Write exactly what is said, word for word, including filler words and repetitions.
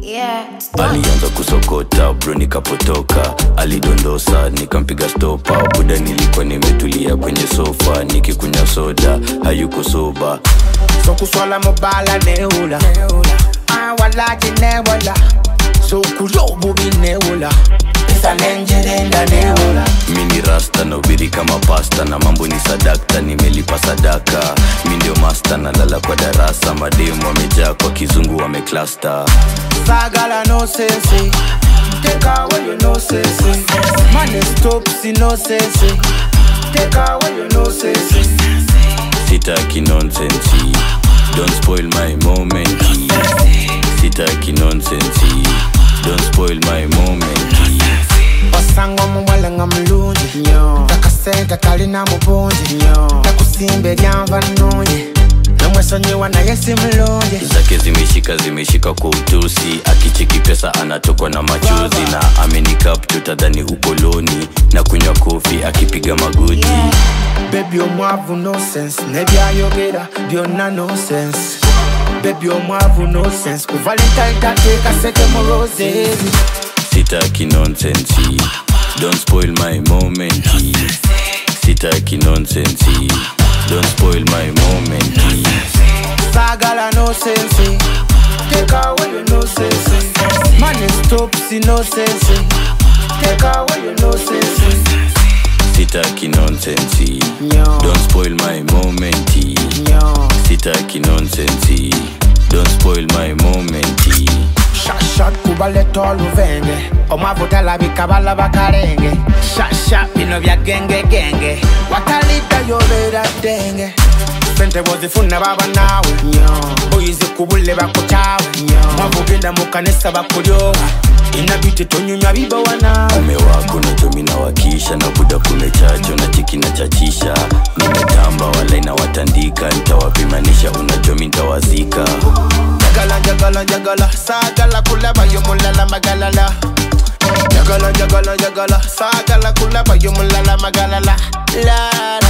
Yeah. Alianza kusokota bro nikapotoka, alidondosa nikampiga stopa. Buda nilikuwa nimetulia kwenye sofa nikikunywa soda, hayuko soba. So kuswala mobala neula, ah wala jinewala. So kulobu bineula, pesa nenjerenda neula. Mini rasta na ubiri kama pasta, na mambo ni sadakta, nimelipa sadaka. Mi ndio master na lala kwa darasa, mademu wamejaa kwa kizungu wameklasta. Sagala no sense, take away you no sense. Money stop si no sense, take away you no sense. Sitaki nonsense, don't spoil my moment. Sitaki nonsense, don't spoil my moment. Osango mwala ngamlunji, takasenta kalina mubonji, takusimbe lyamva nonye, namwesonyewa na yesi mlonje. Zake zimeshika zimeshika kwa utusi, akicheki pesa anatokwa na machozi. Na amenikap tutadhani ukoloni, na kunywa kofi akipiga magoti. Baby omwavu no sense, nebya yogera byonna no sense. Baby omwavu no sense, ku Valentine tateka seke mu roses. Sitaki nonsense, don't spoil my moment. Sitaki nonsense, don't spoil my moment. Sagala no sense, take away your no sense. Money stop si no sense, take away your no sense. Sitaki nonsense, don't spoil my moment. Sitaki nonsense, don't spoil my moment. Shot shot kubale tolu venge, omavutala bikabala bakarenge. Shot shot bino bya genge genge, watalita yobera denge. Sente wozifuna baba nawe, boyize kubule bakuchawe. Mwavugenda mukanisa bakulyoga, inabiti tonyunywa bibawa nawe. Ume wako na jomina wakisha, na buda kumechacho na chiki na chachisha. Nimetamba wala inawatandika, nitawapimanisha unajomi nitawazika. Jagala jagala jagala, sagala kulaba yomulala magalala. Jagala jagala jagala, sagala kulaba yomulala magalala. La